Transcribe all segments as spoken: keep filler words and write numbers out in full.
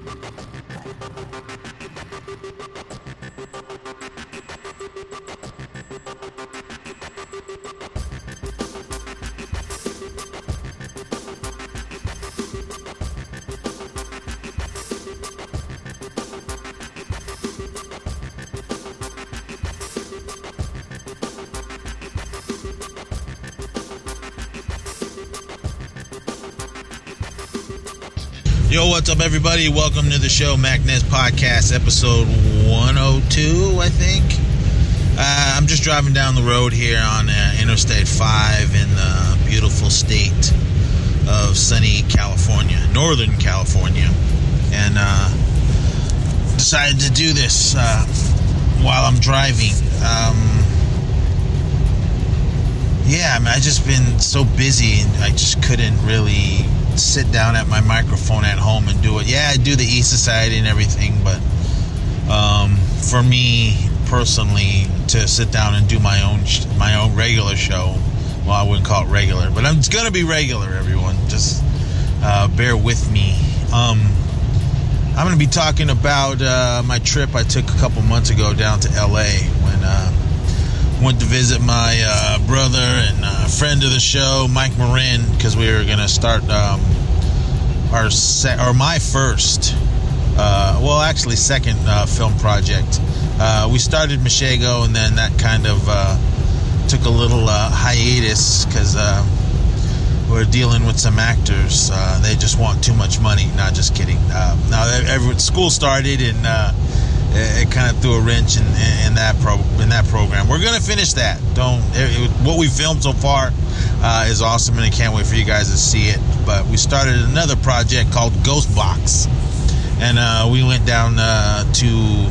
Yo, what's up, everybody? Welcome to the show, MacNez Podcast, episode one oh two, I think. Uh, I'm just driving down the road here on uh, Interstate five in the beautiful state of sunny California, Northern California, and uh, decided to do this uh, while I'm driving. Um, yeah, I mean, I've just been so busy, and I just couldn't really sit down at my microphone at home and do it. Yeah, I do the E-Society and everything, but um, for me personally, to sit down and do my own sh- my own regular show, well, I wouldn't call it regular, but I'm, it's going to be regular, everyone. Just uh, bear with me. Um, I'm going to be talking about uh, my trip I took a couple months ago down to L A when uh, went to visit my uh, brother and uh, friend of the show, Mike Marin, because we were going to start um, our se- or my first, uh, well, actually second uh, film project. Uh, we started Mashego, and then that kind of uh, took a little uh, hiatus because uh, we're dealing with some actors. Uh, they just want too much money. Not just kidding. Uh, now, every, school started, and uh, it, it kind of threw a wrench in, in that pro, in that program. We're gonna finish that. Don't it, what we filmed so far uh, is awesome, and I can't wait for you guys to see it. But we started another project called Ghost Box, and uh, we went down uh, to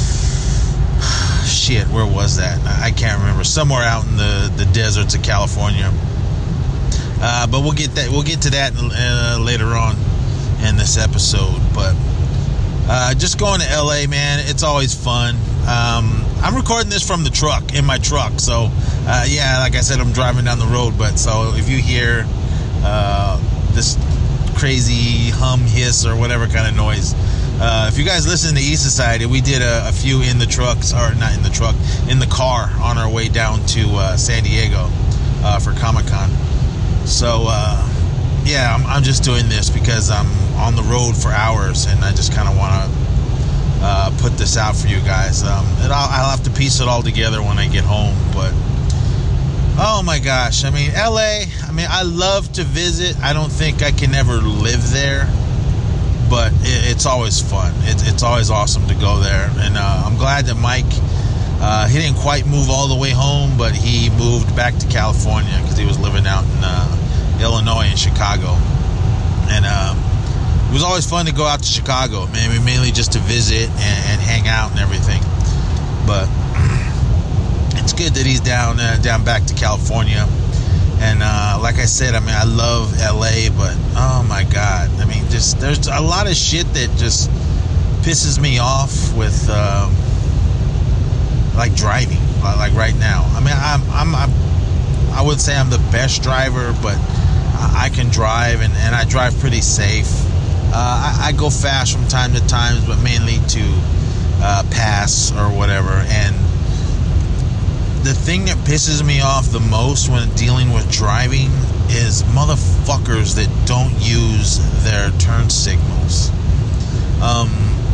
shit. Where was that? I can't remember. Somewhere out in the, the deserts of California. Uh, but we'll get that. We'll get to that uh, later on in this episode. But uh, just going to L A, man, it's always fun. Um, I'm recording this from the truck, in my truck. So, uh, yeah, like I said, I'm driving down the road. But so if you hear uh, this crazy hum, hiss, or whatever kind of noise, uh, if you guys listen to E-Society, we did a, a few in the trucks, or not in the truck, in the car on our way down to uh, San Diego uh, for Comic-Con. So, uh, yeah, I'm, I'm just doing this because I'm on the road for hours, and I just kind of want to uh, put this out for you guys. Um, and I'll, I'll have to piece it all together when I get home, but oh my gosh, I mean, L A, I mean, I love to visit. I don't think I can ever live there, but it, it's always fun. It, it's always awesome to go there, and uh, I'm glad that Mike, Uh, he didn't quite move all the way home, but he moved back to California because he was living out in uh, Illinois and Chicago. And um, it was always fun to go out to Chicago, man, mainly just to visit and, and hang out and everything. But it's good that he's down uh, down back to California. And uh, like I said, I mean, I love L A, but oh my God, I mean, just there's a lot of shit that just pisses me off with. Um, Like driving, like right now. I mean, I'm, I'm, I'm, I would say I'm the best driver, but I can drive, and, and I drive pretty safe. Uh, I, I go fast from time to time, but mainly to uh, pass or whatever. And the thing that pisses me off the most when dealing with driving is motherfuckers that don't use their turn signals. Um...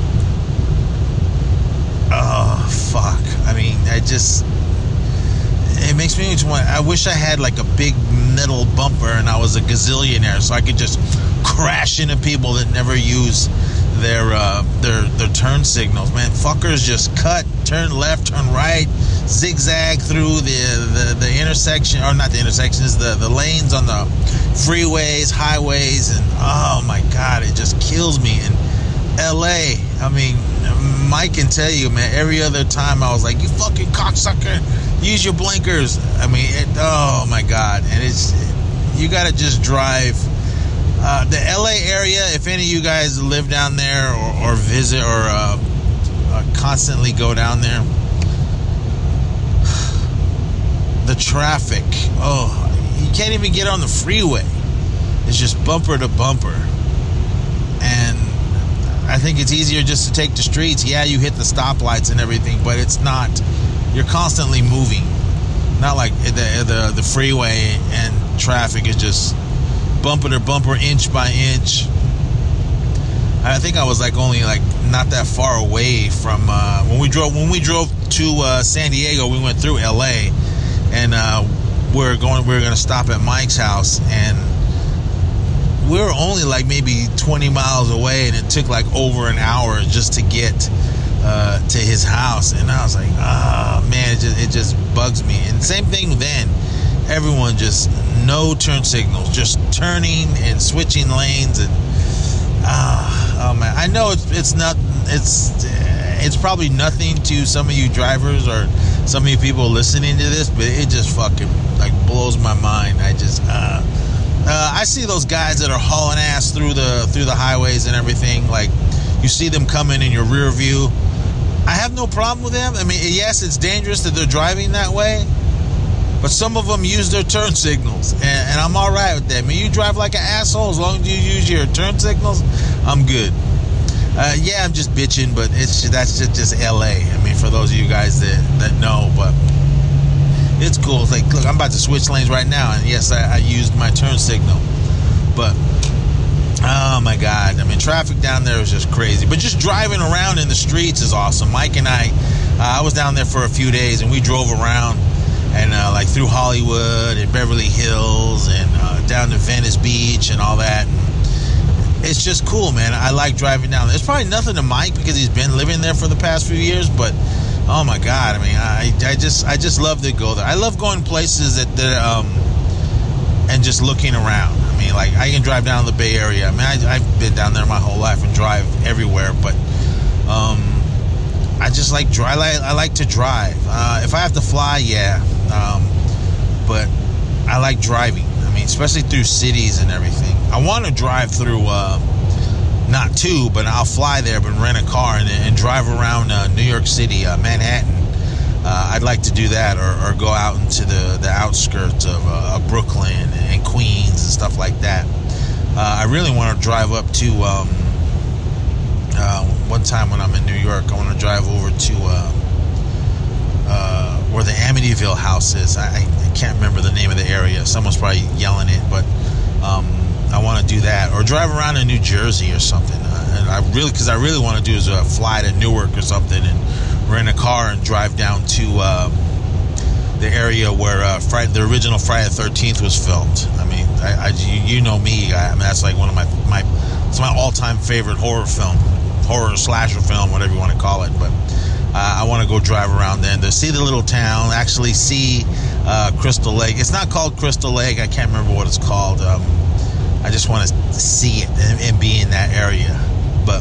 Oh, fuck. I mean, I just... It makes me want... I wish I had, like, a big metal bumper and I was a gazillionaire so I could just crash into people that never use their, uh, their, their turn signals. Man, fuckers just cut, turn left, turn right, zigzag through the, the, the intersection... Or not the intersections, the, the lanes on the freeways, highways, and... Oh, my God, it just kills me. And L A, I mean... Mike can tell you, man, every other time I was like, you fucking cocksucker, use your blinkers. I mean, it, oh my God. And it's, you got to just drive. Uh, the L A area, if any of you guys live down there or, or visit or uh, uh, constantly go down there, the traffic, oh, you can't even get on the freeway. It's just bumper to bumper. And I think it's easier just to take the streets. Yeah, you hit the stoplights and everything, but it's not. You're constantly moving. Not like the the the freeway and traffic is just bumper to bumper, inch by inch. I think I was like only like not that far away from uh, when we drove when we drove to uh, San Diego. We went through L A, and uh, we we're going we were going to stop at Mike's house, and we were only like maybe twenty miles away, and it took like over an hour just to get uh, to his house. And I was like, oh man, it just it just bugs me. And same thing then. Everyone just no turn signals, just turning and switching lanes, and ah, oh man, I know it's it's not it's it's probably nothing to some of you drivers or some of you people listening to this, but it just fucking like blows my mind. I just uh, uh, I see those guys that are hauling ass through the through the highways and everything. Like you see them coming in your rear view. I have no problem with them. I mean, yes, it's dangerous that they're driving that way. But some of them use their turn signals, and, and I'm all right with that. I mean, you drive like an asshole as long as you use your turn signals, I'm good. Uh, yeah, I'm just bitching, but it's that's just, just L A. I mean, for those of you guys that, that know, but it's cool. It's like, look, I'm about to switch lanes right now, and yes, I, I used my turn signal. But, oh my God, I mean, traffic down there is just crazy. But just driving around in the streets is awesome. Mike and I, uh, I was down there for a few days, and we drove around. And uh, like through Hollywood and Beverly Hills and uh, down to Venice Beach and all that. And it's just cool, man. I like driving down there. It's probably nothing to Mike because he's been living there for the past few years. But oh my God, I mean, I, I just I just love to go there. I love going places that that um and just looking around. I mean, like I can drive down to the Bay Area. I mean, I, I've been down there my whole life and drive everywhere, but um. I just like drive. I like, I like to drive. Uh, if I have to fly, yeah. Um, but I like driving. I mean, especially through cities and everything. I want to drive through, uh, not two, but I'll fly there, but rent a car and, and drive around uh, New York City, uh, Manhattan. Uh, I'd like to do that, or, or go out into the, the outskirts of, uh, of Brooklyn and Queens and stuff like that. Uh, I really want to drive up to. Um, Uh, one time when I'm in New York, I want to drive over to uh, uh, where the Amityville house is. I, I can't remember the name of the area. Someone's probably yelling it, but um, I want to do that. Or drive around in New Jersey or something. Uh, and I really, because I really want to do is uh, fly to Newark or something and rent a car and drive down to uh, the area where uh, Friday, the original Friday the thirteenth was filmed. I mean, I, I, you, you know me. I, I mean, that's like one of my my it's my all-time favorite horror film. Horror slasher film, whatever you want to call it. But uh, I want to go drive around there to see the little town, actually see uh, Crystal Lake. It's not called Crystal Lake. I can't remember what it's called. Um, I just want to see it and, and be in that area. But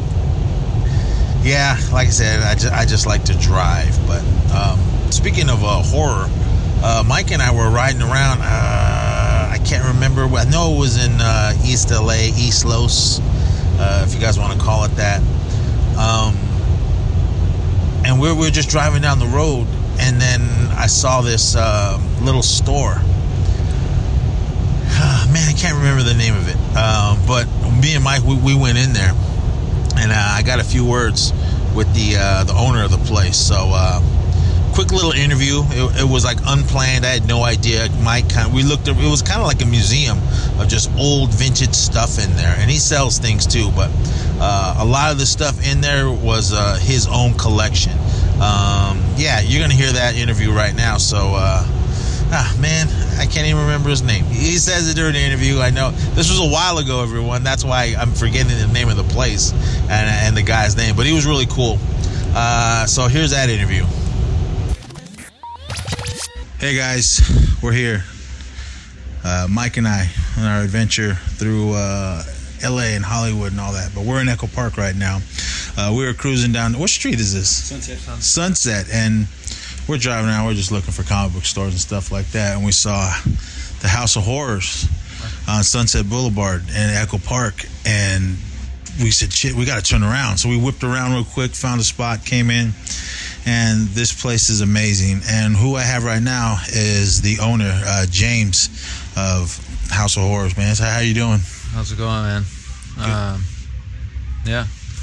yeah, like I said, I just, I just like to drive. But um, speaking of uh, horror, uh, Mike and I were riding around. Uh, I can't remember. I know it was in uh, East L A, East Los, uh, if you guys want to call it that. Um, and we were just driving down the road, and then I saw this uh, little store. Man, I can't remember the name of it. Uh, but me and Mike, we, we went in there, and uh, I got a few words with the uh, the owner of the place. So, uh, quick little interview. It, it was like unplanned. I had no idea. Mike kind of, we looked at, it was kind of like a museum of just old vintage stuff in there, and he sells things too, but uh, a lot of the stuff in there was uh, his own collection. Um, yeah, you're gonna hear that interview right now. So uh, ah man, I can't even remember his name. He says it during the interview. I know this was a while ago, everyone. That's why I'm forgetting the name of the place and, and the guy's name, but he was really cool. Uh, so here's that interview. Hey guys, we're here, uh, Mike and I, on our adventure through uh, L A and Hollywood and all that. But we're in Echo Park right now. Uh, we were cruising down. What street is this? Sunset. Sunset, and we're driving around. We're just looking for comic book stores and stuff like that. And we saw the House of Horrors on Sunset Boulevard in Echo Park, and we said, "Shit, we got to turn around." So we whipped around real quick, found a spot, came in. And this place is amazing. And who I have right now is the owner, uh, James, of House of Horrors, man. So how you doing? How's it going, man? Um, yeah.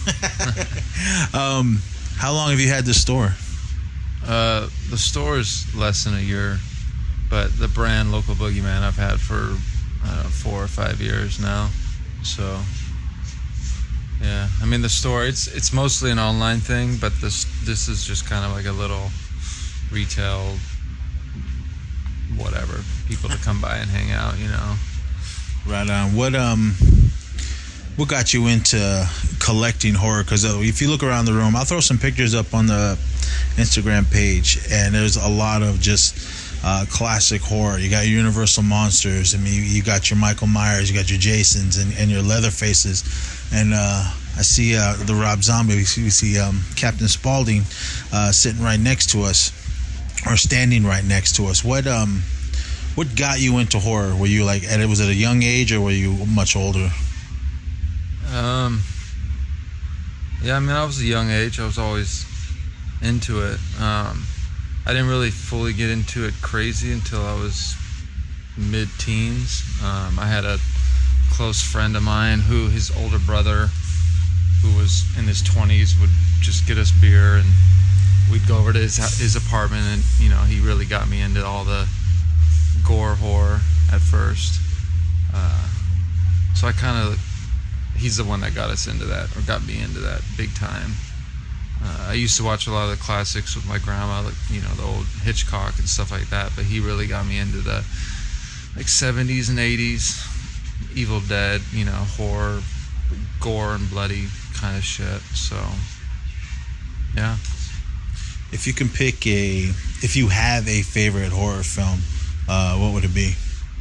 um, how long have you had this store? Uh, the store is less than a year, but the brand Local Boogeyman I've had for I don't know, four or five years now. So, yeah, I mean the store it's it's mostly an online thing, but this this is just kind of like a little retail, whatever, people to come by and hang out, you know. Right on. What um, what got you into collecting horror? Because uh, if you look around the room, I'll throw some pictures up on the Instagram page, and there's a lot of just uh, classic horror. You got your Universal monsters. I mean, you, you got your Michael Myers, you got your Jasons, and, and your Leatherfaces. And uh, I see uh, the Rob Zombie. We see, we see um, Captain Spaulding uh, sitting right next to us, or standing right next to us. What um, what got you into horror? Were you like, at it was at a young age, or were you much older? Um. Yeah, I mean, I was a young age. I was always into it. Um, I didn't really fully get into it crazy until I was mid-teens. Um, I had a close friend of mine who, his older brother, who was in his twenties, would just get us beer, and we'd go over to his his apartment, and you know, he really got me into all the gore horror at first. Uh, so I kind of, he's the one that got us into that, or got me into that big time. Uh, I used to watch a lot of the classics with my grandma, like, you know, the old Hitchcock and stuff like that, but he really got me into the like seventies and eighties, Evil Dead, you know, horror, gore and bloody kind of shit. So, yeah. If you can pick a, if you have a favorite horror film, uh, what would it be?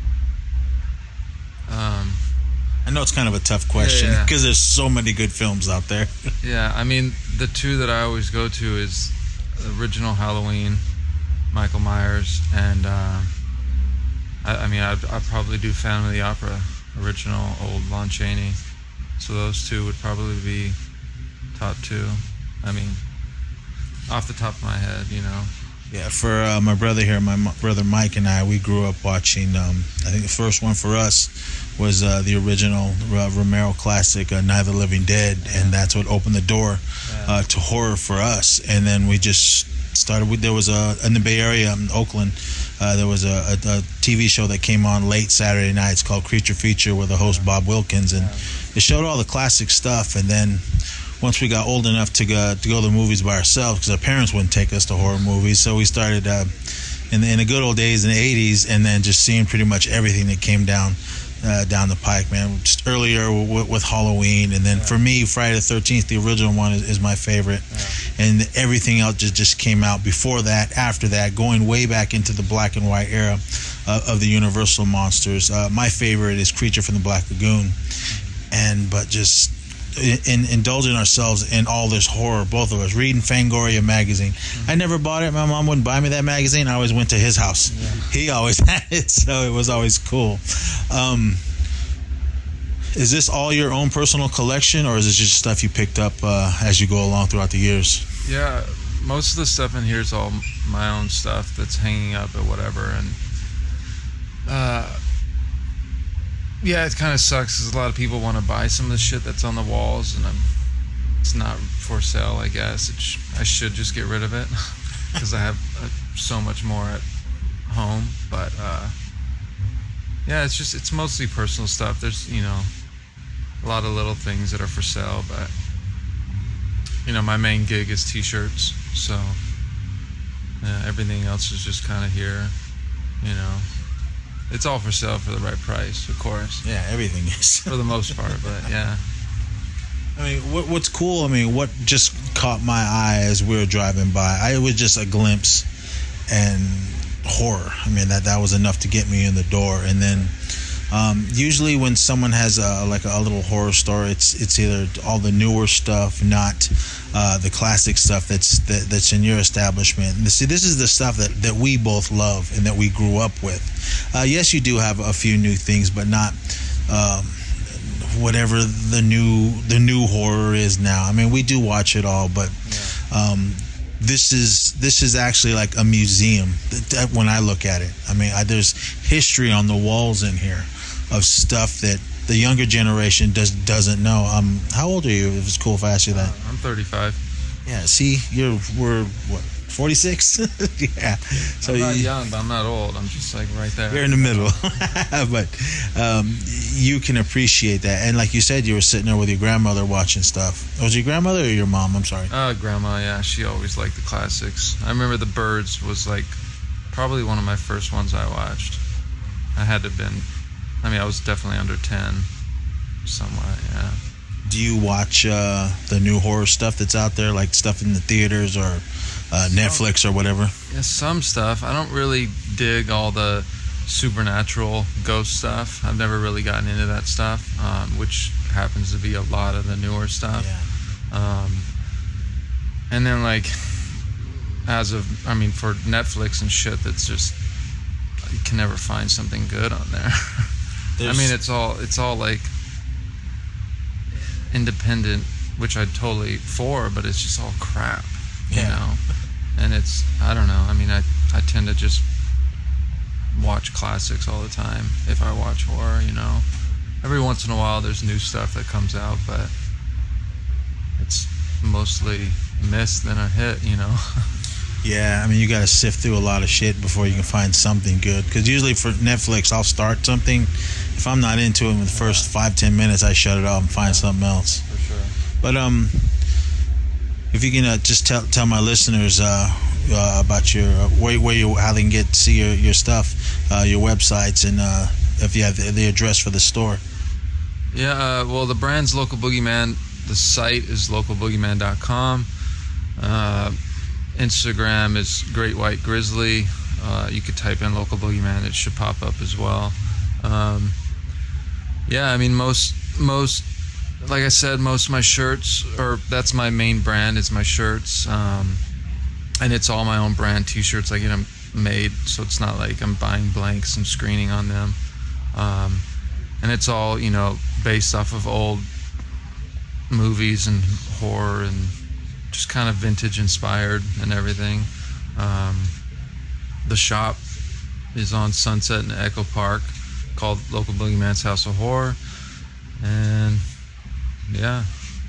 Um, I know it's kind of a tough question because yeah, yeah. there's so many good films out there. Yeah, I mean, the two that I always go to is the original Halloween, Michael Myers, and uh, I, I mean, I'd, I'd probably do Phantom of the Opera, original old Lon Chaney. So those two would probably be top two. I mean, off the top of my head, you know. Yeah, for uh, my brother here, my m- brother Mike and I, we grew up watching, um, I think the first one for us was uh, the original uh, Romero classic, uh, Night of the Living Dead, yeah. and that's what opened the door yeah. uh, to horror for us. And then we just started with, there was a, in the Bay Area, in Oakland, uh, there was a, a, a T V show that came on late Saturday nights called Creature Feature with the host Bob Wilkins, and yeah. it showed all the classic stuff. And then once we got old enough to go to go to the movies by ourselves, because our parents wouldn't take us to horror movies, so we started uh, in, the, in the good old days in the eighties, and then just seeing pretty much everything that came down uh, down the pike, man. Just earlier w- with Halloween, and then yeah. for me, Friday the thirteenth, the original one is, is my favorite, yeah. and everything else just, just came out before that, after that, going way back into the black and white era uh, of the Universal monsters. Uh, my favorite is Creature from the Black Lagoon, and but just In, indulging ourselves in all this horror, both of us reading Fangoria magazine. Mm-hmm. I never bought it. My mom wouldn't buy me that magazine. I always went to his house. Yeah. He always had it, so it was always cool. Um, is this all your own personal collection, or is it just stuff you picked up uh, as you go along throughout the years? Yeah, most of the stuff in here is all my own stuff that's hanging up or whatever, and uh yeah, it kind of sucks because a lot of people want to buy some of the shit that's on the walls, and I'm, it's not for sale, I guess. It sh- I should just get rid of it because I have uh, so much more at home. But, uh, yeah, it's just, it's mostly personal stuff. There's, you know, a lot of little things that are for sale, but, you know, my main gig is t-shirts, so yeah, everything else is just kind of here, you know. It's all for sale for the right price, of course. Yeah, everything is. For the most part, but yeah. I mean, what, what's cool, I mean, what just caught my eye as we were driving by, I, it was just a glimpse and horror. I mean, that, that was enough to get me in the door. And then um, usually when someone has a, like a little horror store, it's it's either all the newer stuff, not uh, the classic stuff that's that, that's in your establishment. And see, this is the stuff that, that we both love and that we grew up with. Uh, yes, you do have a few new things, but not um, whatever the new the new horror is now. I mean, we do watch it all, but um, this is this is actually like a museum that, that when I look at it. I mean, I, there's history on the walls in here of stuff that the younger generation does doesn't know. Um, how old are you? If it's cool if I ask you that. Uh, I'm thirty-five. Yeah. See, you're we're what forty-six. Yeah. So I'm not you, young, but I'm not old. I'm just like right there. You're in the middle. But um, you can appreciate that. And like you said, you were sitting there with your grandmother watching stuff. Was your grandmother or your mom? I'm sorry. Uh, grandma, yeah. She always liked the classics. I remember The Birds was like probably one of my first ones I watched. I had to have been, I mean, I was definitely under ten somewhere, yeah. Do you watch uh, the new horror stuff that's out there, like stuff in the theaters or uh, Netflix or whatever? Yeah, some stuff. I don't really dig all the supernatural ghost stuff. I've never really gotten into that stuff, um, which happens to be a lot of the newer stuff. Yeah. Um, and then like, as of, I mean, for Netflix and shit, that's just, you can never find something good on there. I mean, it's all, it's all like independent, which I'm totally for, but it's just all crap, you yeah. know? And it's, I don't know, I mean, I, I tend to just watch classics all the time if I watch horror, you know? Every once in a while there's new stuff that comes out, but it's mostly miss than a hit, you know? Yeah, I mean, you got to sift through a lot of shit before you can find something good. Because usually for Netflix, I'll start something. If I'm not into it in the first five, ten minutes, I shut it off and find something else. For sure. But um, if you can uh, just tell tell my listeners uh, uh, about your uh, where where you how they can get to see your your stuff, uh, your websites, and uh, if you have the, the address for the store. Yeah, uh, well, the brand's Local Boogeyman. The site is local boogeyman dot com. Uh, Instagram is Great White Grizzly. Uh, you could type in Local Boogeyman; it should pop up as well. Um, yeah, I mean, most most like I said, most of my shirts, or that's my main brand, is my shirts, um, and it's all my own brand T-shirts. I get them made, so it's not like I'm buying blanks and screening on them. Um, and it's all, you know, based off of old movies and horror and just kind of vintage inspired and everything. Um, the shop is on Sunset and Echo Park, called Local Boogeyman's House of Horror. And yeah,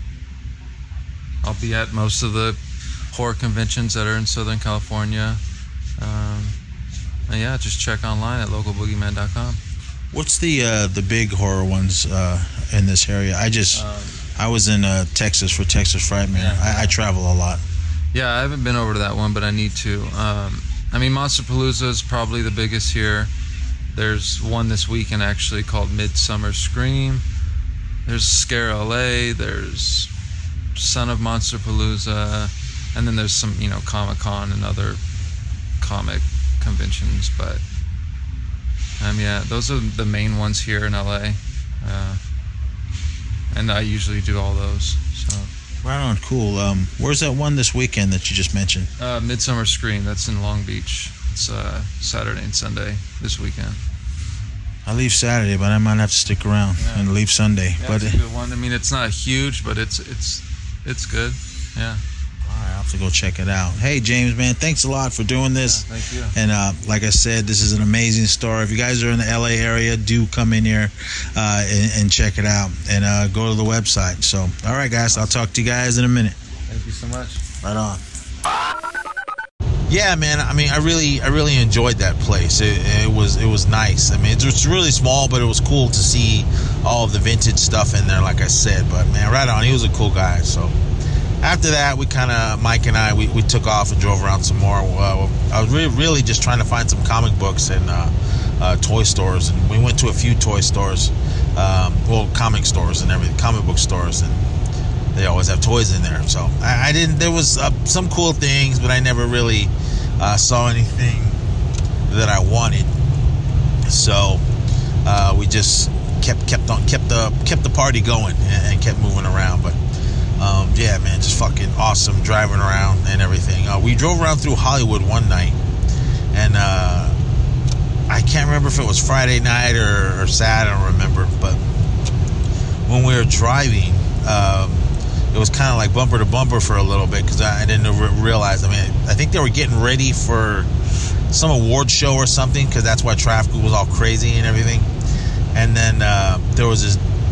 I'll be at most of the horror conventions that are in Southern California. Um, and yeah, just check online at local boogeyman dot com. What's the uh, the big horror ones uh, in this area? I just Um, I was in uh, Texas for Texas Frightmare. Yeah. I, I travel a lot. Yeah, I haven't been over to that one, but I need to. Um, I mean, Monsterpalooza is probably the biggest here. There's one this weekend actually called Midsummer Scream. There's Scare L A. There's Son of Monsterpalooza, and then there's some, you know, Comic-Con and other comic conventions. But um, yeah, those are the main ones here in L A. Uh, and I usually do all those. So. Right on, cool. Um, where's that one this weekend that you just mentioned? Uh, Midsummer Scream. That's in Long Beach. It's uh, Saturday and Sunday this weekend. I leave Saturday, but I might have to stick around Yeah. and leave Sunday. Yeah, but it's a good one. I mean, it's not huge, but it's it's it's good. Yeah. all right, I'll have to go check it out. Hey, James, man, thanks a lot for doing this. Yeah, thank you. And uh, like I said, this is an amazing store. If you guys are in the L A area, do come in here uh, and, and check it out. And uh, go to the website. So, all right, guys, I'll talk to you guys in a minute. Thank you so much. Right on. Yeah, man. I mean, I really, I really enjoyed that place. It, it was, it was nice. I mean, it was really small, but it was cool to see all of the vintage stuff in there. Like I said, but man, right on. He was a cool guy. So after that, we kind of, Mike and I, we, we took off and drove around some more. Uh, I was really, really just trying to find some comic books and uh, uh, toy stores, and we went to a few toy stores, um, well, comic stores and everything, comic book stores, and they always have toys in there. So I, I didn't. There was uh, some cool things, but I never really uh, saw anything that I wanted. So uh, we just kept kept on kept the kept the party going and, and kept moving around. But um, yeah, man, just fucking awesome driving around and everything. Uh, we drove around through Hollywood one night, and uh, I can't remember if it was Friday night or, or Saturday. I don't remember, but when we were driving. Um, It was kind of like bumper to bumper for a little bit because I didn't realize. I mean, I think they were getting ready for some award show or something because that's why traffic was all crazy and everything. And then uh, there was this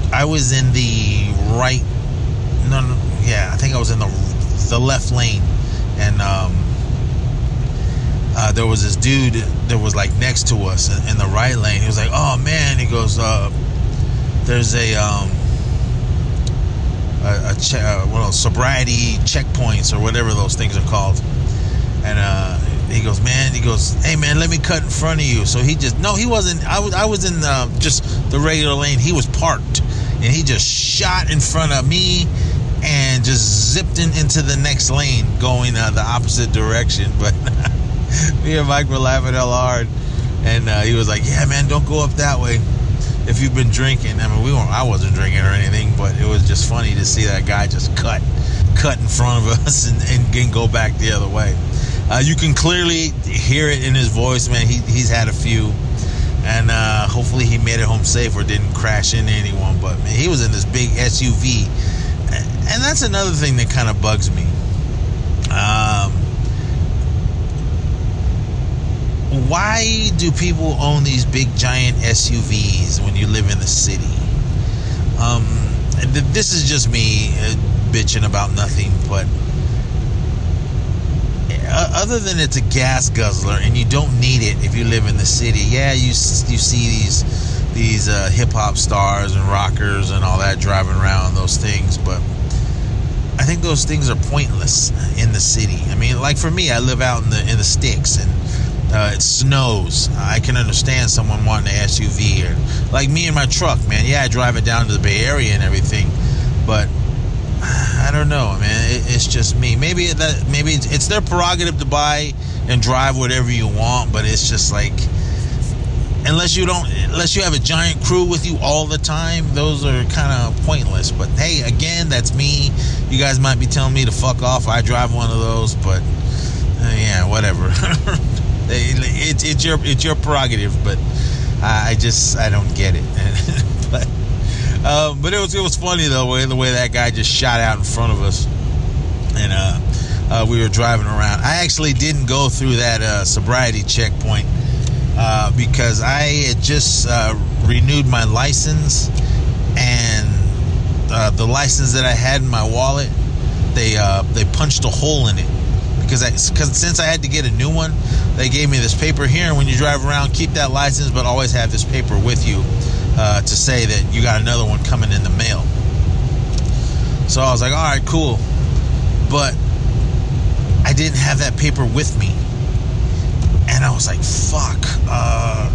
I was in the right, no, no, yeah, I think I was in the the left lane, and um, uh, there was this dude that was like next to us in, in the right lane. He was like, "Oh man," he goes, uh, "There's a um, a, a che- uh, well, sobriety checkpoints or whatever those things are called," and uh, he goes, "Man," he goes, "Hey man, let me cut in front of you." So he just no, he wasn't. I was I was in uh, just the regular lane. He was parked. And he just shot in front of me and just zipped in, into the next lane going uh, the opposite direction. But me and Mike were laughing hell hard. And uh, he was like, "Yeah, man, don't go up that way if you've been drinking." I mean, we weren't, I wasn't drinking or anything, but it was just funny to see that guy just cut, cut in front of us and, and, and go back the other way. Uh, you can clearly hear it in his voice, man. He, he's had a few. And uh, hopefully he made it home safe or didn't crash into anyone. But man, he was in this big S U V, and that's another thing that kind of bugs me. Um, why do people own these big giant S U Vs when you live in the city? Um, this is just me uh, bitching about nothing, but other than it's a gas guzzler and you don't need it if you live in the city. Yeah, you you see these these uh, hip hop stars and rockers and all that driving around those things, but I think those things are pointless in the city. I mean, like for me, I live out in the in the sticks and uh, it snows. I can understand someone wanting an S U V, or like me and my truck, man. Yeah, I drive it down to the Bay Area and everything, but I don't know, man. It, it's just me. Maybe that. Maybe it's, it's their prerogative to buy and drive whatever you want, but it's just like, unless you don't, unless you have a giant crew with you all the time, those are kind of pointless. But hey, again, that's me. You guys might be telling me to fuck off. I drive one of those, but uh, yeah, whatever. it, it, it's your it's your prerogative, but I, I just I don't get it. But. Uh, but it was it was funny though, way the way that guy just shot out in front of us, and uh, uh, we were driving around. I actually didn't go through that uh, sobriety checkpoint uh, because I had just uh, renewed my license, and uh, the license that I had in my wallet, they uh, they punched a hole in it because I, cause since I had to get a new one, they gave me this paper here. And when you drive around, keep that license, but always have this paper with you. Uh, to say that you got another one coming in the mail. So I was like, all right, cool. But I didn't have that paper with me. And I was like, fuck. Uh,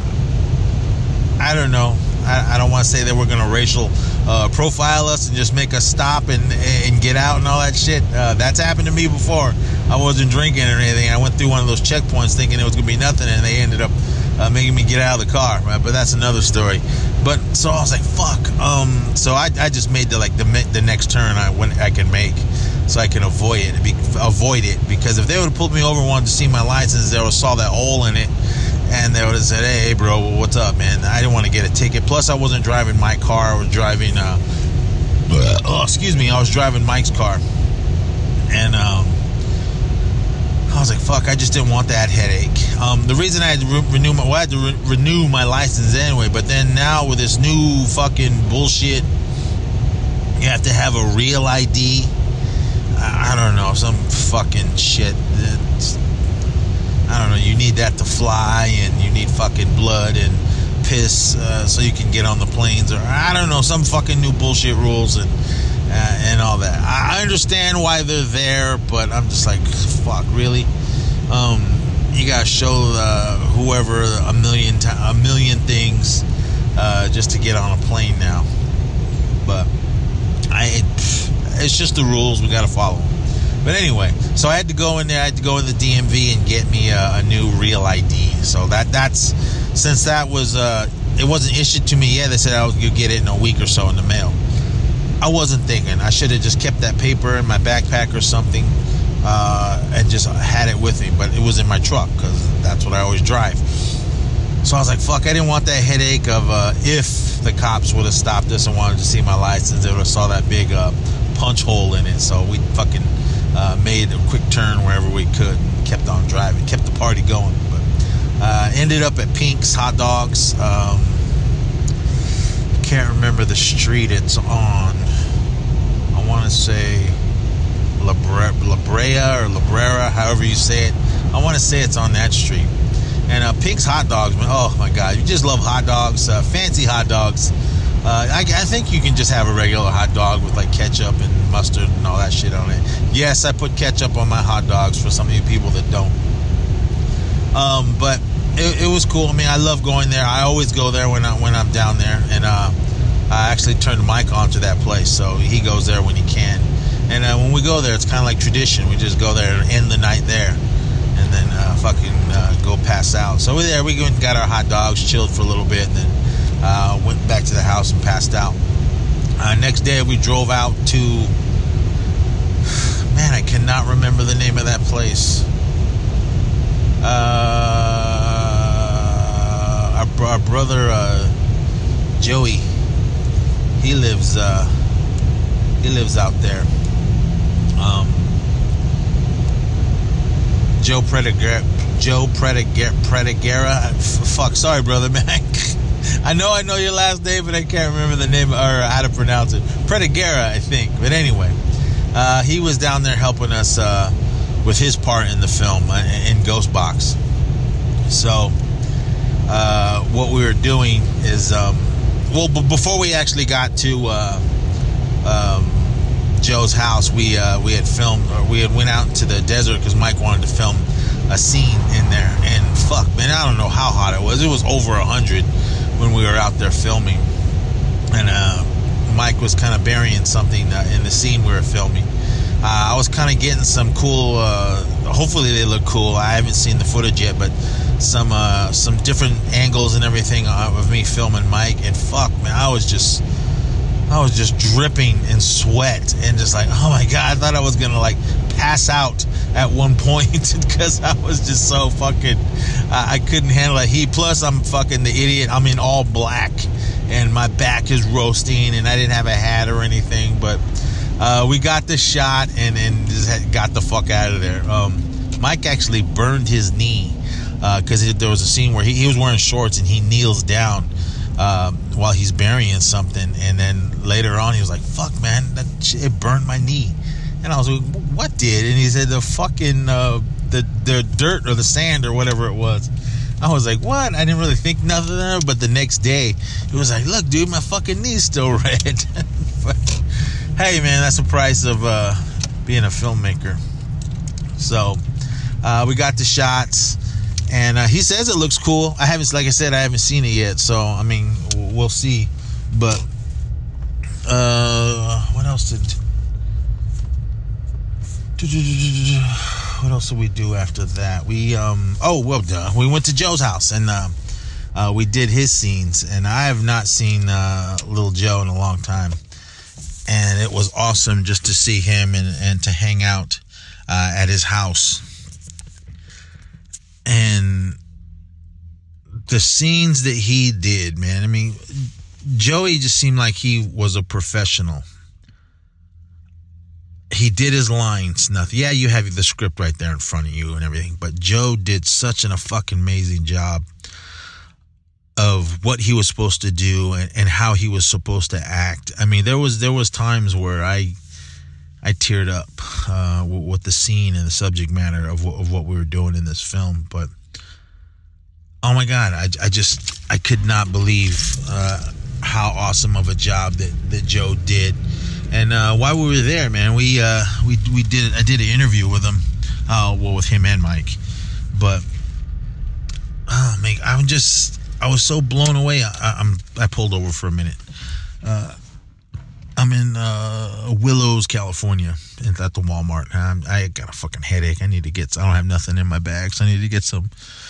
I don't know. I, I don't want to say that we're going to racial uh, profile us and just make us stop and, and get out and all that shit. Uh, that's happened to me before. I wasn't drinking or anything. I went through one of those checkpoints thinking it was going to be nothing, and they ended up Uh, making me get out of the car, right? But that's another story. But so I was like, "Fuck!" Um, so I, I just made the like the the next turn I when I can make, so I can avoid it. Be, avoid it because if they would have pulled me over and wanted to see my license, they would have saw that hole in it, and they would have said, "Hey, hey, bro, what's up, man?" I didn't want to get a ticket. Plus, I wasn't driving my car. I was driving. Uh, oh, excuse me. I was driving Mike's car, and um. I was like, fuck, I just didn't want that headache. Um, the reason I had to re- renew my, well, I had to re- renew my license anyway, but then now with this new fucking bullshit, you have to have a real I D. I, I don't know, some fucking shit. It's, I don't know, you need that to fly, and you need fucking blood and piss uh, so you can get on the planes, or I don't know, some fucking new bullshit rules and Uh, and all that. I understand why they're there, but I'm just like, fuck, really? Um, you gotta show uh, whoever a million t- a million things uh, just to get on a plane now. But I, it, it's just the rules. We gotta follow them. But anyway, so I had to go in there. I had to go in the D M V and get me a, a new real I D. So that that's since that was uh, it wasn't issued to me yet. They said I was gonna get it in a week or so in the mail. I wasn't thinking. I should have just kept that paper in my backpack or something uh, and just had it with me. But it was in my truck because that's what I always drive. So I was like, fuck, I didn't want that headache of uh, if the cops would have stopped us and wanted to see my license, they would have saw that big uh, punch hole in it. So we fucking uh, made a quick turn wherever we could and kept on driving, kept the party going. But uh, ended up at Pink's Hot Dogs. Um, can't remember the street it's on. I want to say La Brea, La Brea or La Brera, however you say it. I want to say it's on that street. And uh, Pink's Hot Dogs, man. Oh my God, you just love hot dogs, uh, fancy hot dogs. Uh, I, I think you can just have a regular hot dog with like ketchup and mustard and all that shit on it. Yes, I put ketchup on my hot dogs for some of you people that don't. Um, but it, it was cool. I mean, I love going there. I always go there when I when I'm down there, and uh, I actually turned Mike on to that place, so he goes there when he can. And uh, when we go there, it's kind of like tradition. We just go there and end the night there, and then uh, fucking uh, go pass out. So we're there. We went and got our hot dogs, chilled for a little bit, and then uh, went back to the house and passed out. Uh, next day, we drove out to. Man, I cannot remember the name of that place. Uh, our, our brother uh, Joey, he lives. Uh, he lives out there. Um, Joe Predigera, Joe Predigera, Predigera. F- fuck, sorry, brother, man. I know, I know your last name, but I can't remember the name or how to pronounce it. Predigera, I think. But anyway, uh, he was down there helping us uh, with his part in the film uh, in Ghost Box. So, uh, what we were doing is, um, well, b- before we actually got to uh, um, Joe's house, we uh, we had filmed, or we had went out into the desert because Mike wanted to film a scene in there. And fuck, man, I don't know how hot it was. It was over a hundred when we were out there filming, and uh, Mike was kind of burying something uh, in the scene we were filming. Uh, I was kind of getting some cool. Uh, hopefully, they look cool. I haven't seen the footage yet, but some uh, some different angles and everything of me filming Mike. And fuck, man, I was just. I was just dripping in sweat and just like, oh my God, I thought I was going to like pass out at one point because I was just so fucking, uh, I couldn't handle it. He, plus I'm fucking the idiot. I'm in all black and my back is roasting and I didn't have a hat or anything, but uh, we got the shot and, and just got the fuck out of there. Um, Mike actually burned his knee because uh, there was a scene where he, he was wearing shorts and he kneels down Uh, while he's burying something, and then later on he was like, fuck, man, that shit, it burned my knee. And I was like, what did? And he said the fucking uh, the, the dirt or the sand or whatever it was. I was like, what? I didn't really think nothing of it, but the next day he was like, look, dude, my fucking knee's still red. But, hey, man, that's the price of uh, being a filmmaker. So uh, we got the shots. And uh, he says it looks cool. I haven't, like I said, I haven't seen it yet. So, I mean, we'll see. But, uh, what else did... What else did we do after that? We, um... Oh, well, duh. We went to Joe's house. And uh, uh, we did his scenes. And I have not seen uh, Little Joe in a long time. And it was awesome just to see him and, and to hang out uh, at his house. And the scenes that he did, man, I mean, Joey just seemed like he was a professional. He did his lines, nothing. Yeah, you have the script right there in front of you and everything, but Joe did such an, a fucking amazing job of what he was supposed to do and, and how he was supposed to act. I mean, there was there was times where I I teared up uh, with the scene and the subject matter of what, of what we were doing in this film. But, oh my God, I, I just, I could not believe uh, how awesome of a job that, that Joe did. And uh, while we were there, man, we uh, we we did, I did an interview with him, uh, well, with him and Mike. But, oh man, I'm just, I was so blown away. I, I'm, I pulled over for a minute. Uh, I'm in uh, Willows, California, at the Walmart. I'm, I got a fucking headache. I need to get, I don't have nothing in my bag, so I need to get some,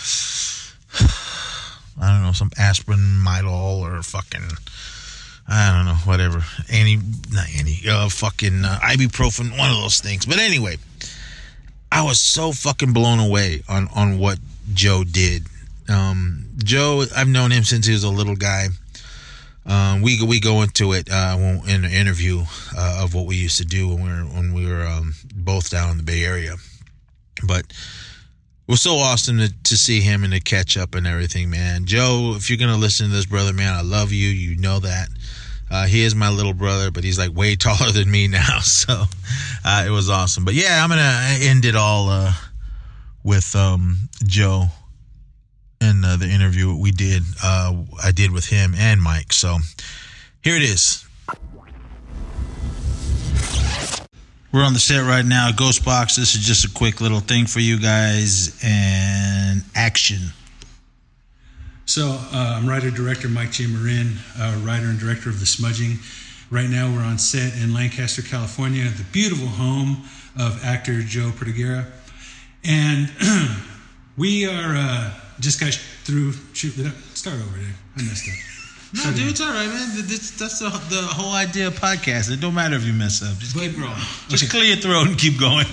I don't know, some aspirin, Midol, or fucking, I don't know, whatever. Anti, not anti, uh, fucking uh, ibuprofen, one of those things. But anyway, I was so fucking blown away on, on what Joe did. Um, Joe, I've known him since he was a little guy. Um, we we go into it uh, in an interview uh, of what we used to do when we were when we were um, both down in the Bay Area. But was so awesome to, to see him and to catch up and everything, man. Joe, if you're gonna listen to this, brother, man, I love you. You know that. Uh, he is my little brother, but he's like way taller than me now, so uh, it was awesome. But yeah, I'm gonna end it all uh, with um, Joe and uh, the interview we did. Uh, I did with him and Mike. So here it is. We're on the set right now. Ghost Box. This is just a quick little thing for you guys, and action. So uh, I'm writer-director Mike J. Marin, uh, writer and director of The Smudging. Right now we're on set in Lancaster, California, the beautiful home of actor Joe Perdiguera. And we are uh, just got through shooting. Start over there. I messed up. No, Start dude, it's all right, man. This, that's the, the whole idea of podcast. It don't matter if you mess up. Just but, keep rolling. Just okay. Clear your throat and keep going.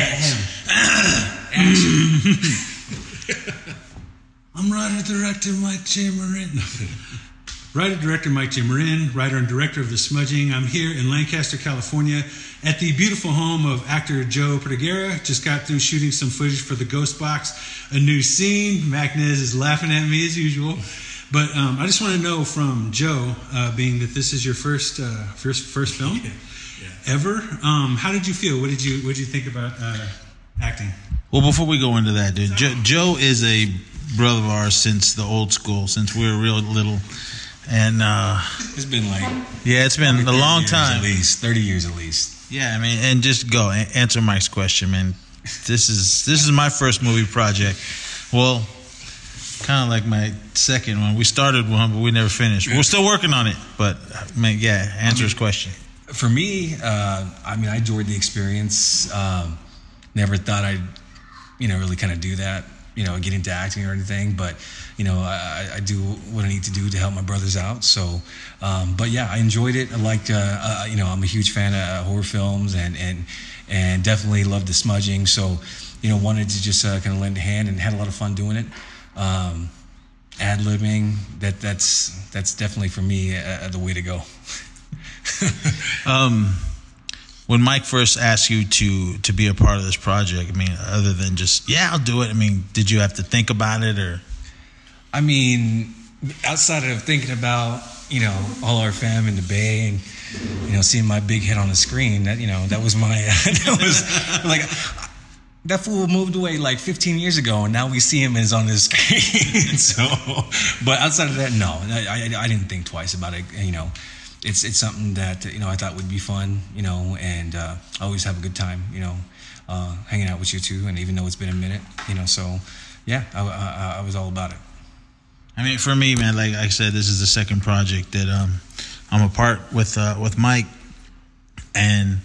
I'm writer-director Mike J. Marin. Writer-director Mike J. Marin, writer and director of The Smudging. I'm here in Lancaster, California, at the beautiful home of actor Joe Perdiguera. Just got through shooting some footage for the Ghost Box, a new scene. Macnez is laughing at me as usual. But um, I just want to know from Joe, uh, being that this is your first uh, first first film yeah. Yeah. ever, um, how did you feel? What did you what did you think about uh, acting? Well, before we go into that, dude, Joe, Joe is a brother of ours since the old school, since we were real little, and uh, it's been like yeah, it's been a long time, at least thirty years at least. Yeah, I mean, and just go answer Mike's question, man. This is this is my first movie project. Well, kind of like my second one. We started one, but we never finished. We're still working on it, but man, yeah, answer I mean, his question. For me, uh, I mean, I enjoyed the experience. Um, never thought I'd, you know, really kind of do that. You know, get into acting or anything, but you know, I, I do what I need to do to help my brothers out. So, um, but yeah, I enjoyed it. I liked, uh, uh, you know, I'm a huge fan of uh, horror films, and and and definitely loved The Smudging. So, you know, wanted to just uh, kind of lend a hand, and had a lot of fun doing it. Um, ad-libbing, that that's that's definitely for me uh, the way to go. um. When Mike first asked you to to be a part of this project, I mean, other than just, yeah, I'll do it, I mean, did you have to think about it, or? I mean, outside of thinking about, you know, all our fam in the Bay and, you know, seeing my big head on the screen, that, you know, that was my, that was, like, that fool moved away like fifteen years ago, and now we see him as on the screen. So, but outside of that, no, I, I, I didn't think twice about it, you know. It's it's something that, you know, I thought would be fun, you know, and uh, I always have a good time, you know, uh, hanging out with you two, and even though it's been a minute, you know, so yeah, I, I, I was all about it. I mean, for me, man, like I said, this is the second project that um, I'm a part with uh, with Mike, and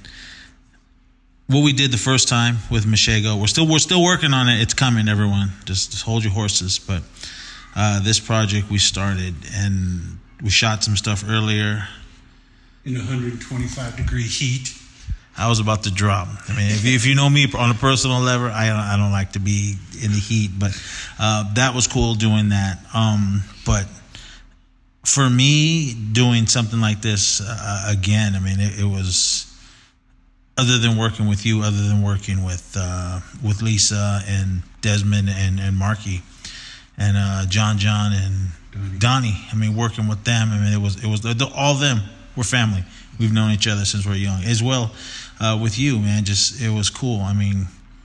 what we did the first time with Mashego, we're still we're still working on it. It's coming, everyone. Just, just hold your horses. But uh, this project we started, and we shot some stuff earlier. In one hundred twenty-five degree heat. I was about to drop. I mean, if you, if you know me on a personal level, I don't, I don't like to be in the heat, but uh, that was cool doing that. Um, but for me, doing something like this uh, again, I mean, it, it was, other than working with you, other than working with uh, with Lisa and Desmond and and Marky and uh, John John and Donnie. Donnie. I mean, working with them. I mean, it was it was all of them. We're family. We've known each other since we're young. As well uh, with you, man. Just, it was cool. I mean,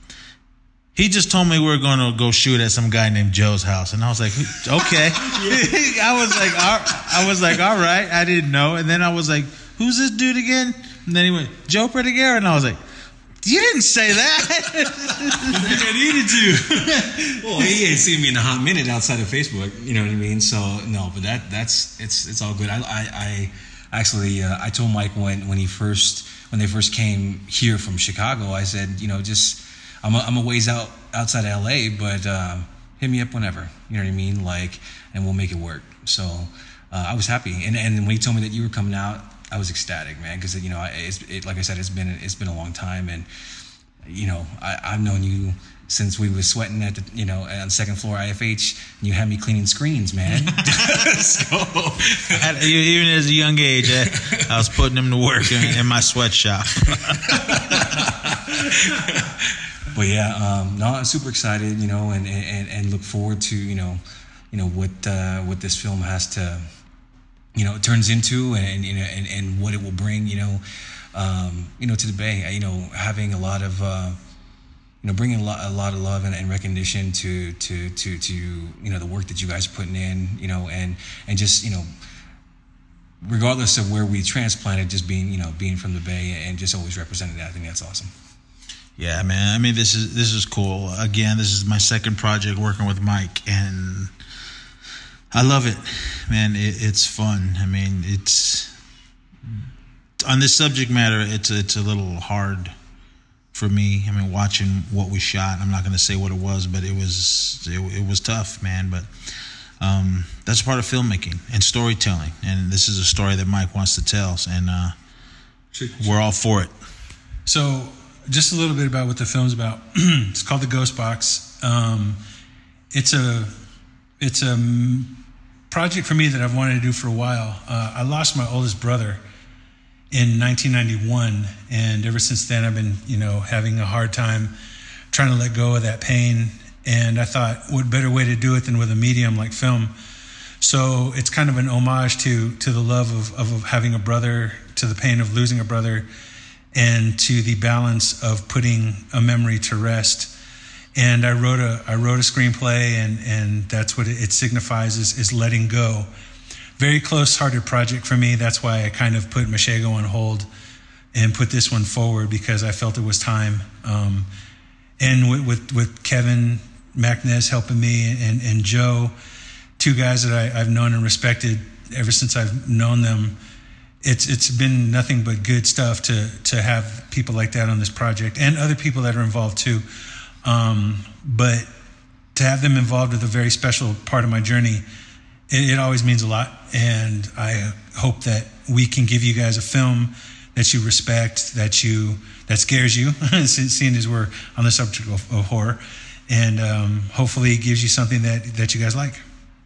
he just told me we were going to go shoot at some guy named Joe's house, and I was like, okay. I was like, all, I was like, all right. I didn't know, and then I was like, who's this dude again? And then he went, Joe Perdiguera, and I was like, you didn't say that. I needed to. Well, he ain't seen me in a hot minute outside of Facebook. You know what I mean? So no, but that that's it's it's all good. I I, I actually uh, I told Mike when when he first when they first came here from Chicago, I said, you know, just I'm a, I'm a ways out outside of L A, but uh, hit me up whenever. You know what I mean? Like, and we'll make it work. So uh, I was happy, and and when he told me that you were coming out, I was ecstatic, man, because, you know, it's, it, like I said, it's been it's been a long time, and, you know, I, I've known you since we were sweating at the, you know, on the second floor I F H, and you had me cleaning screens, man. So, At, even as a young age, I, I was putting them to work in, in my sweatshop. But yeah, um, no, I'm super excited, you know, and, and, and look forward to, you know, you know what uh, what this film has to, you know, turns into, and you know, and, and what it will bring, you know, um, you know, to the Bay. You know, having a lot of, uh, you know, bringing a lot, a lot of love and, and recognition to, to to to you know the work that you guys are putting in, you know, and and just you know, regardless of where we transplanted, just being you know being from the Bay and just always representing that. I think that's awesome. Yeah, man. I mean, this is this is cool. Again, this is my second project working with Mike, and I love it, man. It, it's fun. I mean, it's on this subject matter. It's it's a little hard for me. I mean, watching what we shot. I'm not going to say what it was, but it was it, it was tough, man. But um, that's part of filmmaking and storytelling, and this is a story that Mike wants to tell, and uh, we're all for it. So, just a little bit about what the film's about. It's called The Ghost Box. Um, it's a it's a project for me that I've wanted to do for a while. Uh, I lost my oldest brother in nineteen ninety-one, and ever since then I've been, you know, having a hard time trying to let go of that pain. And I thought, what better way to do it than with a medium like film? So it's kind of an homage to to the love of, of having a brother, to the pain of losing a brother, and to the balance of putting a memory to rest. And I wrote a I wrote a screenplay, and, and that's what it, it signifies is, is letting go. Very close-hearted project for me. That's why I kind of put Mashego on hold and put this one forward, because I felt it was time. Um, and with, with with Kevin Macnez helping me, and, and Joe, two guys that I, I've known and respected ever since I've known them. It's it's been nothing but good stuff to to have people like that on this project, and other people that are involved too. Um, but to have them involved with a very special part of my journey, it, it always means a lot. And I hope that we can give you guys a film that you respect, that you that scares you, seeing as we're on the subject of, of horror, and um, hopefully it gives you something that, that you guys like.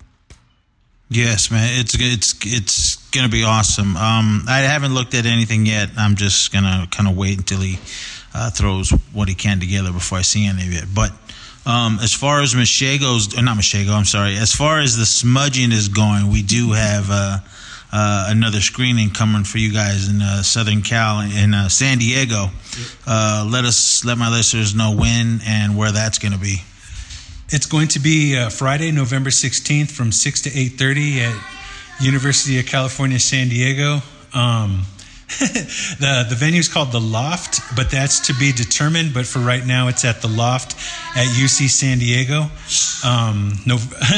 Yes, man, it's it's it's gonna be awesome. Um, I haven't looked at anything yet. I'm just gonna kind of wait until he uh, throws what he can together before I see any of it. But um, as far as Mashego's, or not Mashego, I'm sorry. As far as the smudging is going, we do have uh, uh, another screening coming for you guys in uh, Southern Cal, in uh, San Diego. Uh, let us let my listeners know when and where that's gonna be. It's going to be uh, Friday, November sixteenth from six to eight thirty at University of California, San Diego. Um, the the venue is called The Loft, but that's to be determined. But for right now, it's at The Loft at U C San Diego. Um, no,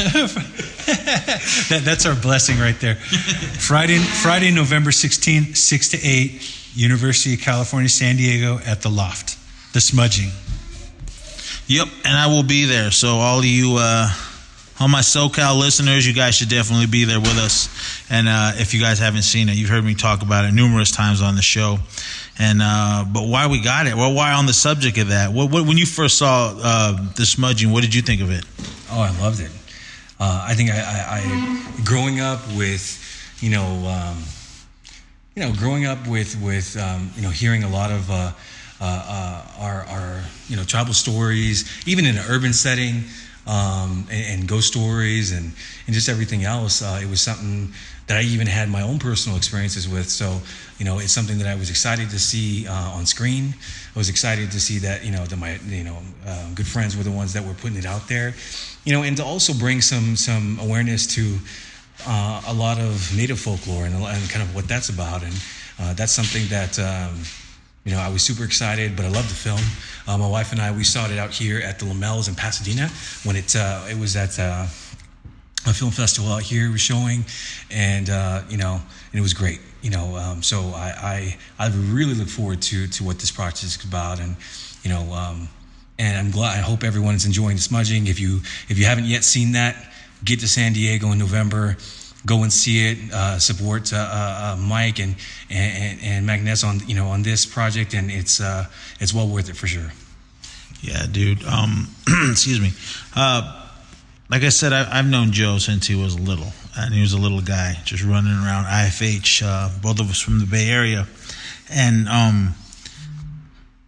that, that's our blessing right there. Friday, Friday, November sixteenth, six to eight, University of California, San Diego at The Loft. The Smudging. Yep, and I will be there. So all of you, uh, all my SoCal listeners, you guys should definitely be there with us. And uh, if you guys haven't seen it, you've heard me talk about it numerous times on the show. And uh, but why we got it? Well, why on the subject of that? What, what when you first saw uh, The Smudging, what did you think of it? Oh, I loved it. Uh, I think I, I, I, growing up with, you know, um, you know, growing up with with um, you know, hearing a lot of. Uh, Uh, uh, our, our, you know, tribal stories, even in an urban setting, um, and, and ghost stories, and, and just everything else. Uh, it was something that I even had my own personal experiences with. So, you know, it's something that I was excited to see uh, on screen. I was excited to see that, you know, that my, you know, uh, good friends were the ones that were putting it out there, you know, and to also bring some some awareness to uh, a lot of Native folklore and, and kind of what that's about, and uh, that's something that. Um, You know, I was super excited, but I loved the film. Uh, my wife and I, we saw it out here at the Lamells in Pasadena when it uh, it was at uh, a film festival out here. It was showing, and uh, you know, and it was great. You know, um, so I, I I really look forward to to what this project is about, and you know, um, and I'm glad. I hope everyone's enjoying The Smudging. If you if you haven't yet seen that, get to San Diego in November. Go and see it. Uh, support uh, uh, Mike and and, and Macnez on you know on this project, and it's uh, it's well worth it for sure. Yeah, dude. Um, excuse me. Uh, like I said, I, I've known Joe since he was little, and he was a little guy just running around I F H. Uh, both of us from the Bay Area, and um,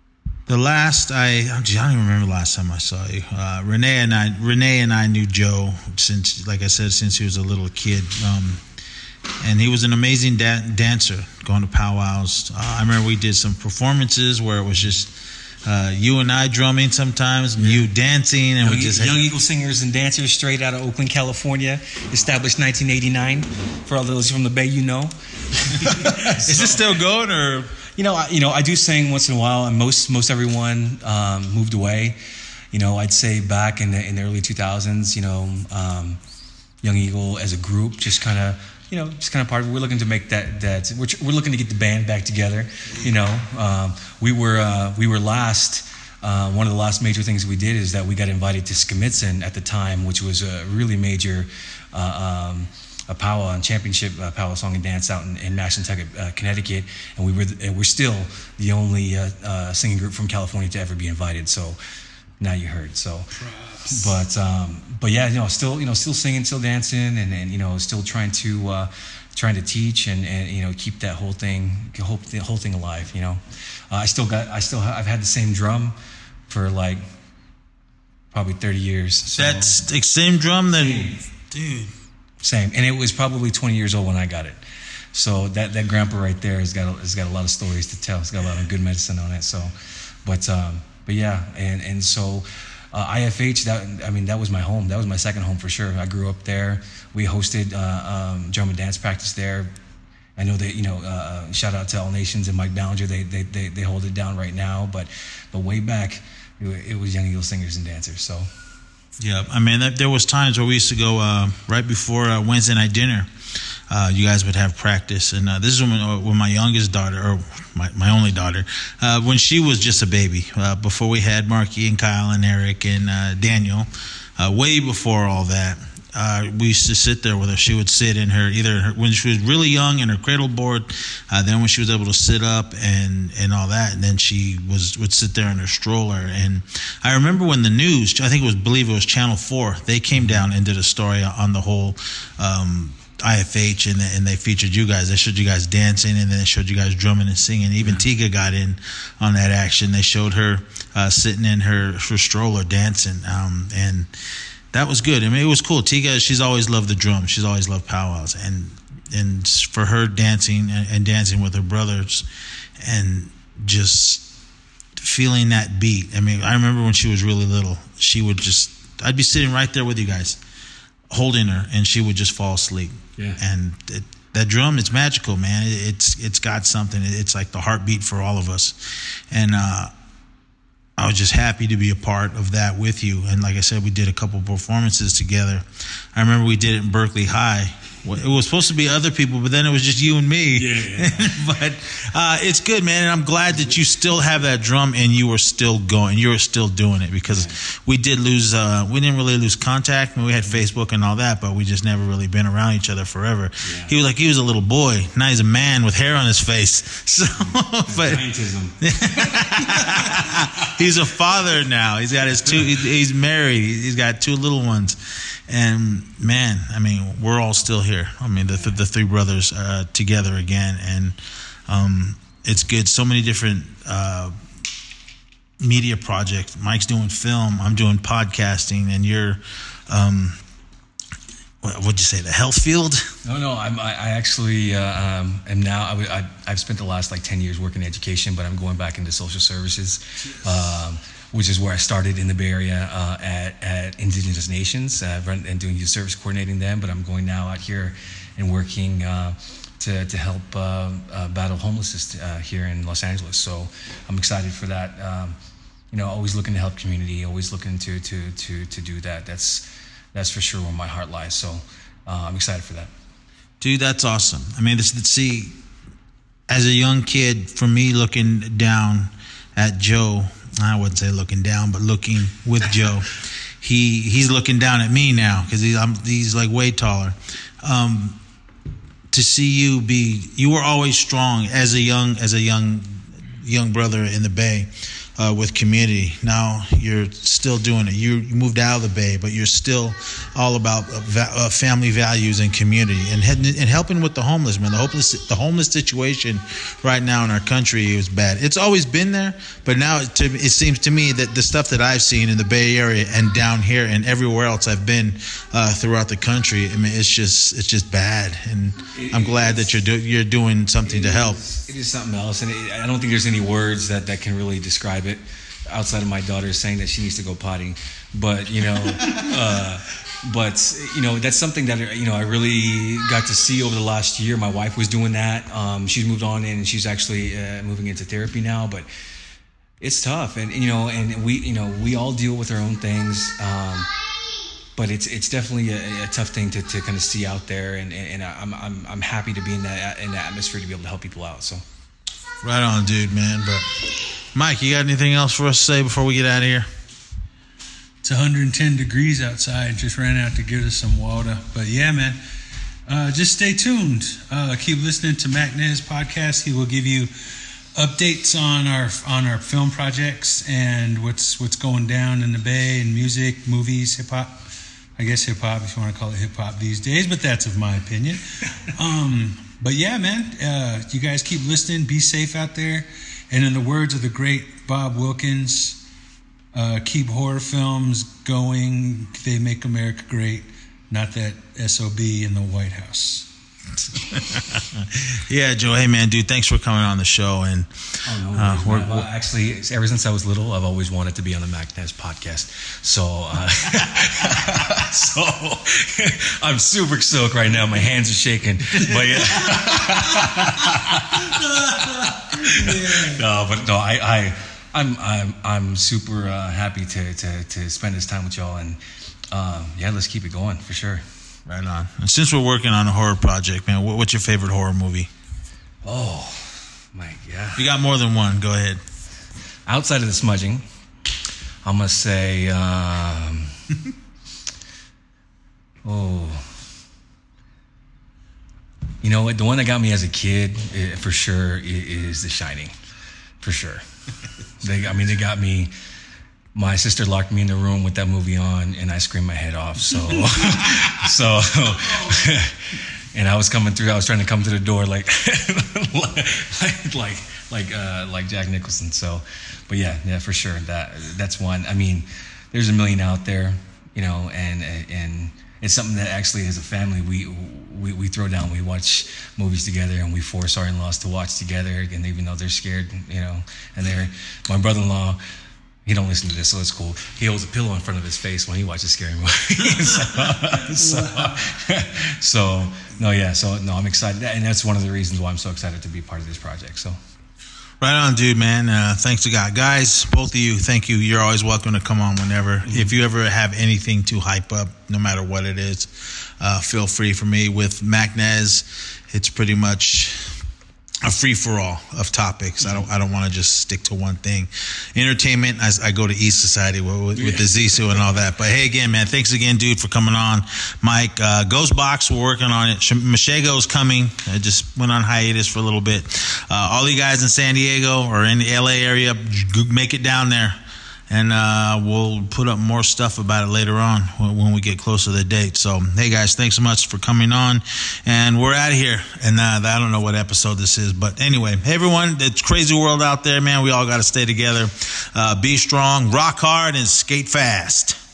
The last I, I don't even remember the last time I saw you. Uh, Renee and I, Renee and I knew Joe since, like I said, since he was a little kid, um, and he was an amazing da- dancer. Going to powwows, uh, I remember we did some performances where it was just uh, you and I drumming sometimes, and you dancing, and young, we just Young Eagle Singers and Dancers, straight out of Oakland, California, established nineteen eighty-nine. For all those from the Bay, you know. Is it still going, or? You know, I, you know, I do sing once in a while, and most most everyone um, moved away. You know, I'd say back in the in the early two thousands, you know, um, Young Eagle as a group just kind of, you know, just kind of part of it. We're looking to make that that we're we're looking to get the band back together. You know, um, we were uh, we were last. Uh, one of the last major things we did is that we got invited to Skimitzen at the time, which was a really major. Uh, um, a powwow and championship uh, powwow song and dance out in, in Mashantucket, uh, Connecticut, and we were the, and we're still the only uh, uh, singing group from California to ever be invited. So now you heard. So, Props. but um, but yeah, you know, still you know, still singing, still dancing, and, and you know, still trying to uh, trying to teach and, and you know, keep that whole thing, whole the whole thing alive. You know, uh, I still got, I still, ha- I've had the same drum for like probably thirty years. So. That's the same drum that, dude. Same, and it was probably twenty years old when I got it. So that, that grandpa right there has got a, has got a lot of stories to tell. It's got a lot of good medicine on it. So, but um, but yeah, and and so uh, I F H. That I mean, that was my home. That was my second home for sure. I grew up there. We hosted uh, um, drum and dance practice there. I know that, you know, uh, shout out to All Nations and Mike Ballinger. They they they, they hold it down right now. But but way back, it, it was Young Eagle Singers and Dancers. So. Yeah, I mean, there was times where we used to go uh, right before uh, Wednesday night dinner. Uh, you guys would have practice, and uh, this is when, when my youngest daughter, or my, my only daughter, uh, when she was just a baby, uh, before we had Marky and Kyle and Eric and uh, Daniel, uh, way before all that. Uh, we used to sit there with her. She would sit in her, either her, when she was really young in her cradle board, uh, then when she was able to sit up and, and all that, and then she was would sit there in her stroller. And I remember when the news, I think it was, believe it was Channel four, they came down and did a story on the whole um, I F H, and, and they featured you guys. They showed you guys dancing, and then they showed you guys drumming and singing. Even yeah. Tiga got in on that action. They showed her uh, sitting in her, her stroller dancing, um, and that was good. I mean, it was cool. Tiga, she's always loved the drum. She's always loved powwows. And and for her dancing and, and dancing with her brothers and just feeling that beat. I mean, I remember when she was really little, she would just, I'd be sitting right there with you guys, holding her, and she would just fall asleep. Yeah. And it, that drum, it's magical, man. It's It's got something. It's like the heartbeat for all of us. And, uh, I was just happy to be a part of that with you. And like I said, we did a couple performances together. I remember we did it in Berkeley High. It was supposed to be other people, but then it was just you and me. Yeah, yeah. But uh, it's good, man. And I'm glad that you still have that drum and you were still going. You were still doing it, because we did lose, uh, we didn't really lose contact. I mean, we had Facebook and all that, but we just never really been around each other forever. Yeah. He was like, he was a little boy. Now he's a man with hair on his face. So, but he's a father now. He's got his two, he's married. He's got two little ones. And man, I mean, we're all still here. I mean, the th- the three brothers uh, together again, and um, it's good. So many different uh, media projects. Mike's doing film. I'm doing podcasting, and you're, um, what, what'd you say? The health field? No, no. I'm, I, I actually uh, um, am now. I, I, I've spent the last like ten years working in education, but I'm going back into social services. Um, which is where I started in the Bay Area uh, at, at Indigenous Nations uh, and doing youth service coordinating them. But I'm going now out here and working uh, to to help uh, uh, battle homelessness uh, here in Los Angeles. So I'm excited for that. Um, you know, always looking to help community, always looking to to to to do that. That's that's for sure where my heart lies. So uh, I'm excited for that. Dude, that's awesome. I mean, this, see, as a young kid, for me looking down at Joe. I wouldn't say looking down, but looking with Joe. He he's looking down at me now because he's I'm, he's like way taller. Um, to see you be, you were always strong as a young as a young young brother in the Bay. uh, with community. Now you're still doing it. You, you moved out of the Bay, but you're still all about uh, va- uh, family values and community, and and helping with the homeless, man. The homeless the homeless situation right now in our country is bad. It's always been there, but now it, to, it seems to me that the stuff that I've seen in the Bay Area and down here and everywhere else I've been uh, throughout the country, I mean, it's just it's just bad. And it, I'm glad that you're do, you're doing something to help. Is, it is something else, and it, I don't think there's any words that, that can really describe it outside of my daughter saying that she needs to go potty. But you know, uh, but you know, that's something that you know I really got to see over the last year. My wife was doing that. Um, she's moved on in, and she's actually uh, moving into therapy now. But it's tough, and you know, and we you know we all deal with our own things. Um, But it's it's definitely a, a tough thing to, to kind of see out there, and, and I'm I'm I'm happy to be in that in that atmosphere to be able to help people out. So, right on, dude, man. But Mike, you got anything else for us to say before we get out of here? It's one hundred ten degrees outside. Just ran out to get us some water. But yeah, man, uh, just stay tuned. Uh, keep listening to Macnez podcast. He will give you updates on our on our film projects and what's what's going down in the Bay and music, movies, hip hop. I guess hip hop, if you want to call it hip hop these days, but that's of my opinion. um, but yeah, man, uh, you guys keep listening. Be safe out there. And in the words of the great Bob Wilkins, uh, keep horror films going. They make America great, not that S O B in the White House. Yeah, Joe. Hey, man, dude. Thanks for coming on the show. And oh, no, uh, we're, well, we're, actually, ever since I was little, I've always wanted to be on the Macnez podcast. So, uh, so I'm super stoked right now. My hands are shaking. But yeah. no, but no, I, I, I'm, I'm, I'm super uh, happy to, to, to spend this time with y'all. And uh, yeah, let's keep it going for sure. Right on. And since we're working on a horror project, man, what's your favorite horror movie? Oh, my God. You got more than one. Go ahead. Outside of the smudging, I'm going to say, um, oh, you know what? The one that got me as a kid, it, for sure, is The Shining. For sure. They, I mean, they got me. My sister locked me in the room with that movie on, and I screamed my head off. So, so, and I was coming through. I was trying to come to the door like, like, like, like, uh, like Jack Nicholson. So, but yeah, yeah, for sure. That that's one. I mean, there's a million out there, you know, and and it's something that actually, as a family, we we we throw down. We watch movies together, and we force our in-laws to watch together. And even though they're scared, you know, and they're my brother-in-law. He don't listen to this, so it's cool. He holds a pillow in front of his face when he watches scary movies. so, so, so, no, yeah. So, no, I'm excited. And that's one of the reasons why I'm so excited to be part of this project. So, right on, dude, man. Uh, thanks to God. Guys, both of you, thank you. You're always welcome to come on whenever. Mm-hmm. If you ever have anything to hype up, no matter what it is, uh, feel free. For me, with Macnez, it's pretty much a free-for-all of topics. I don't I don't want to just stick to one thing. Entertainment, I, I go to East Society with, with the Zissou and all that. But hey, again, man, thanks again, dude, for coming on. Mike, uh, Ghost Box, we're working on it. Mashego's coming. I just went on hiatus for a little bit. Uh, all you guys in San Diego or in the L A area, make it down there. And uh, we'll put up more stuff about it later on when we get closer to the date. So, hey, guys, thanks so much for coming on. And we're out of here. And uh, I don't know what episode this is. But anyway, hey, everyone, it's crazy world out there, man. We all got to stay together. Uh, be strong, rock hard, and skate fast.